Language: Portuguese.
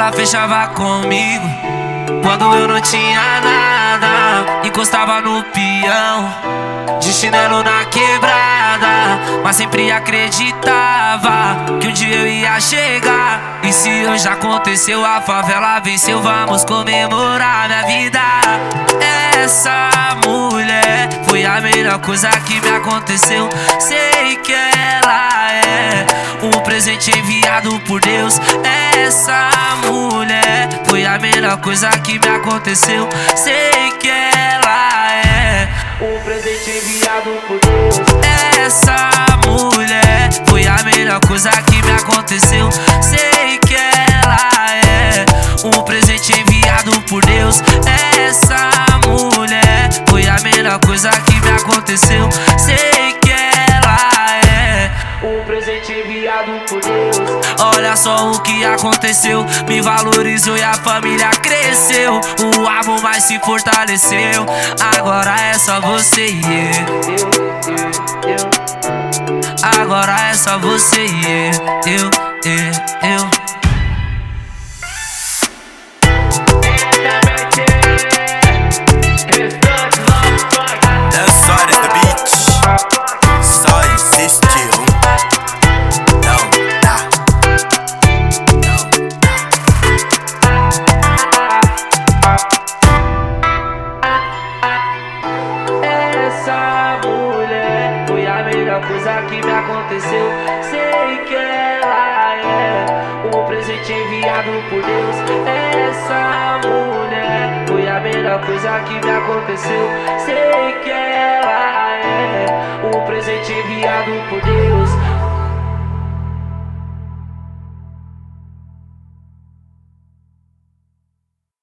ela fechava comigo quando eu não tinha nada. Encostava no peão, de chinelo na quebrada, mas sempre acreditava que um dia eu ia chegar. E se hoje aconteceu, a favela venceu, vamos comemorar minha vida. Essa mulher foi a melhor coisa que me aconteceu. Sei que ela é um presente enviado por Deus. Essa mulher foi a melhor coisa que me aconteceu. Sei que ela é um presente enviado por Deus. Essa mulher foi a melhor coisa que me aconteceu. Sei que ela é um presente enviado por Deus. Essa mulher foi a melhor coisa que me aconteceu. Sei que ela é um presente enviado por Deus. Olha só o que aconteceu, me valorizou e a família cresceu. O amor mais se fortaleceu. Agora é só você e eu. Agora é só você e eu. Dançar in the beach, só existe um. Não dá, não dá. Essa mulher foi a melhor coisa que me aconteceu. Sei que ela é um presente enviado por Deus. Essa mulher foi a melhor coisa que me aconteceu. Sei que ela é um presente enviado por Deus.